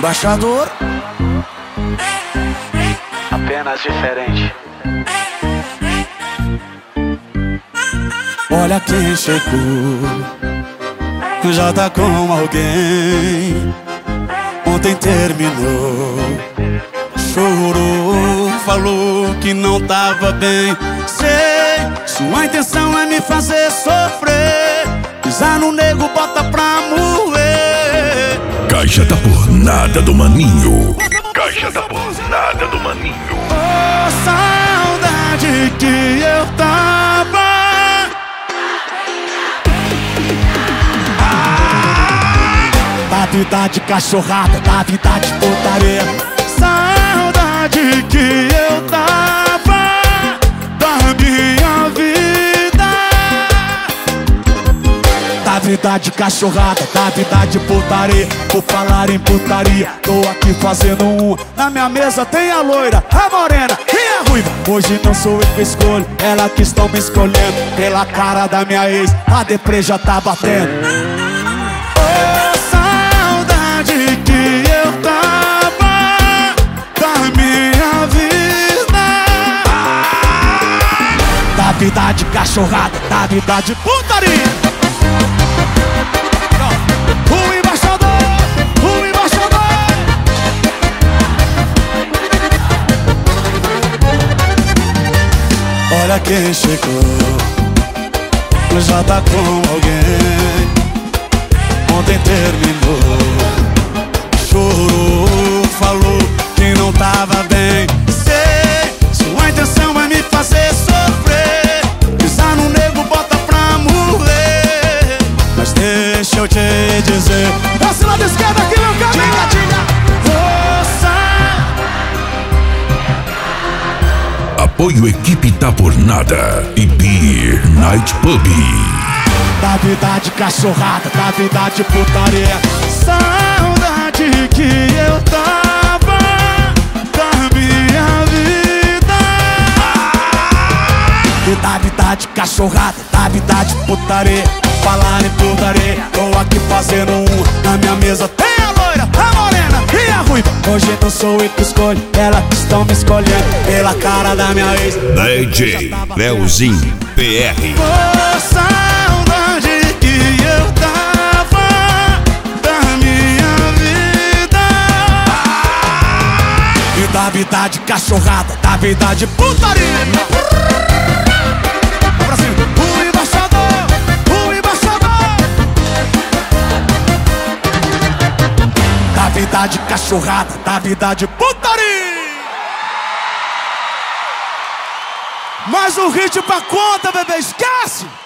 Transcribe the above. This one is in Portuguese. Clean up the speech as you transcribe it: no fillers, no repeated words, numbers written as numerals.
embaixador. Apenas diferente. Olha quem chegou, já tá com alguém. Ontem terminou, chorou, falou que não tava bem. Sei, sua intenção é me fazer sofrer. Pisar no nego, bota pra moer. Caixa da Pornada do Maninho. Caixa da Pornada do Maninho. Oh, saudade que eu tava. Da vida de cachorrada, da vida de putaria. Saudade que eu tava da minha vida. Da vida de cachorrada, da vida de putaria. Por falar em putaria, tô aqui fazendo um. Na minha mesa tem a loira, a morena e a ruiva. Hoje não sou eu que escolho, ela que estão me escolhendo. Pela cara da minha ex, a deprê já tá batendo. Que eu tava da minha vida. Da vida de cachorrada, da vida de putaria. O embaixador, o embaixador. Olha quem chegou, já tá com alguém. Ontem terminou, chorou, falou que não tava bem. Sei, sua intenção é me fazer sofrer. Pisar no nego, bota pra morrer. Mas deixa eu te dizer, desce lá da esquerda aqui, meu caminho. Apoio Equipe da Pornada e Beer Night Pub. Da vida de cachorrada, da vida de putaria. Saudade que eu tava da minha vida. E da vida de cachorrada, da vida de putaria. Falar em putaria, tô aqui fazendo um. Na minha mesa tem a loira, a morena e a ruiva. Hoje não sou eu que escolho, elas que estão me escolhendo. Pela cara da minha ex, DJ Leozinho PR. oh, saudade que eu tava da minha vida. E da vida de cachorrada, da vida de putaria. Pra cima, o embaixador, o embaixador. Da vida de cachorrada, da vida de putaria. Mais um hit pra conta, bebê, esquece!